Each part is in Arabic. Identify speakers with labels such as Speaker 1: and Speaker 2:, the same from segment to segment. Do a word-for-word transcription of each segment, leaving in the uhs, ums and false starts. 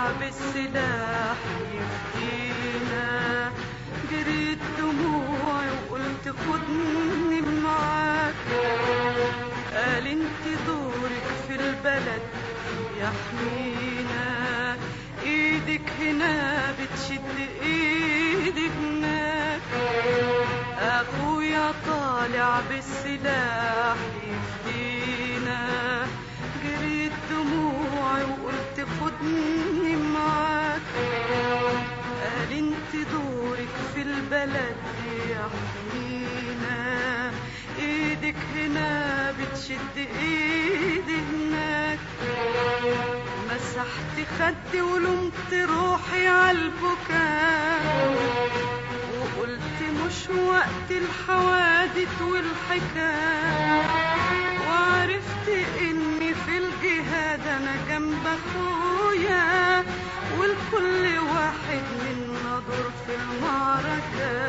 Speaker 1: طالع بالسلاح يفدينا. جريت دموعي وقلت خدني معاك، قال انت دورك في البلد يحمينا. ايدك هنا بتشد ايدي هناك، اخويا طالع بالسلاح يفدينا. جريت دموعي وقلت خدني معاك، قال انت دورك في البلد يحمينا. ايدك هنا بتشد ايدي هناك، مسحت خدي ولمت روحي عالبكاء، وقلت مش وقت الحوادث والحكاية. وعرفت اني في الجهاد انا جنب اخويا، والكل واحد منا دور في المعركة.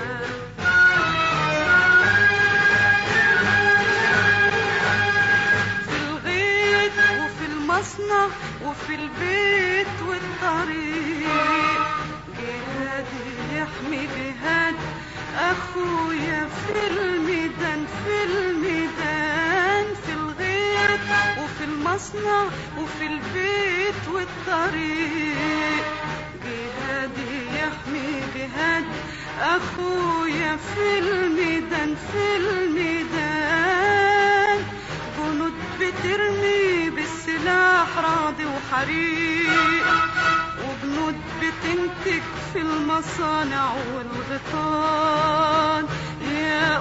Speaker 1: في الغيط وفي المصنع وفي البيت والطريق، جهادي يحمي جهاد اخويا في الميدان. في الميدان في الغيط وفي المصنع وفي البيت والطريق، جهادي يحمي جهاد اخويا في الميدان. في الميدان جنود بترمي بالسلاح راضي وحريق، وجنود بتنتج في المصانع والغيطان. يا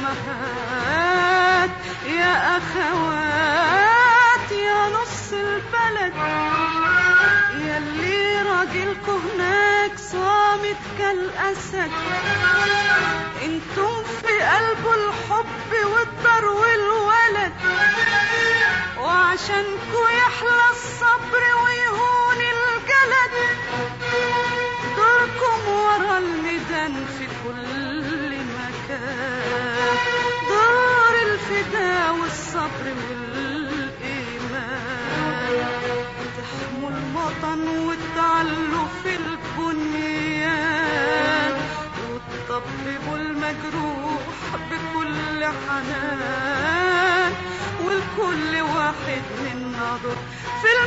Speaker 1: أمهات يا أخوات يا نص البلد، ياللي راجلكوا هناك صامت كالأسد، انتم في قلبه الحب والدار والولد. وعشانكوا يحلى الصبر ويهون الجلد، دوركم ورا الميدان في كل مكان. دور الفداء والصبر والإيمان، تحموا الوطن وتعلوا في البنيان، وتطببوا المجروح بكل حنان، والكل واحد منا دور في